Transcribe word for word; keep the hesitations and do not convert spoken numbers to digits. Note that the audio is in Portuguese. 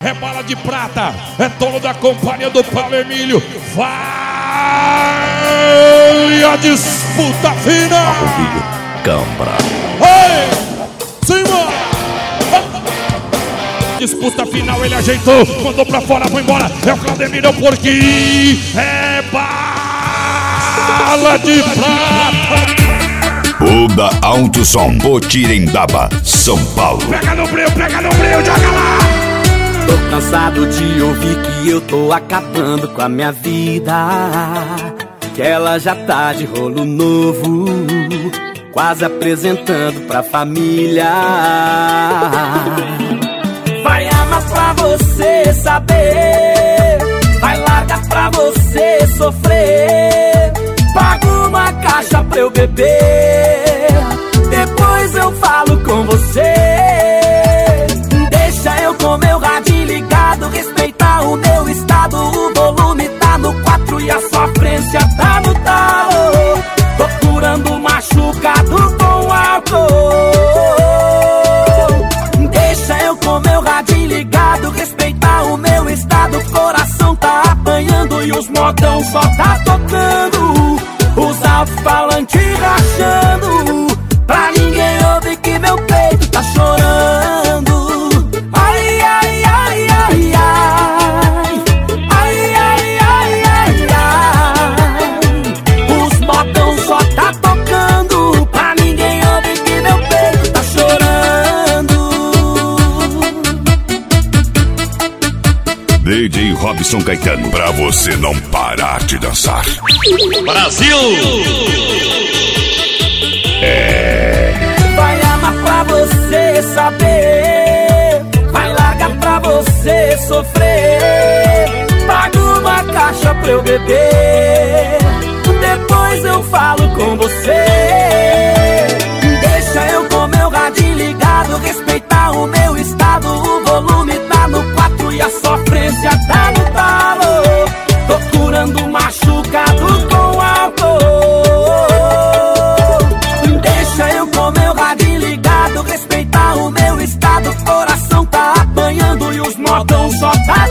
é bala de prata, é dono da companhia do Paulo Emílio. Vai a disputa final. Cambra. Ei, cima. Disputa final, ele ajeitou, mandou pra fora, foi embora. É o Claudemiro Porquinho. É bala de prata. Oda Autosom, Potirendaba, São Paulo. Pega no breu, pega no breu, joga lá. Tô cansado de ouvir que eu tô acabando com a minha vida, que ela já tá de rolo novo, quase apresentando pra família. Vai amar pra você saber, vai largar pra você sofrer. Pago uma caixa pra eu beber, depois eu falo com você. Deixa eu com meu rádio ligado, respeitar o meu estado. O volume tá no quatro e a sofrência tá no talo. Procurando machucado com álcool. Deixa eu com meu rádio ligado, respeitar o meu estado. Coração tá apanhando e os modão só tá tocando. Os alto-falantes rachando, pra ninguém ouvir que meu peito tá chorando. Ai, ai, ai, ai, ai. Ai, ai, ai, ai, ai. Os modão só tá tocando, pra ninguém ouvir que meu peito tá chorando. D J Robson Caetano, pra você não parar de dançar. Brasil! É. Vai amar pra você saber, vai largar pra você sofrer. Pago uma caixa pra eu beber, depois eu falo com você. Deixa eu com meu rádio ligado, respeitar o meu estado. O volume tá no quatro e a sofrência tá no talo. Procurando machucado com álcool. Deixa eu com meu rádio ligado, respeitar o meu estado. Coração tá apanhando e os modão só tá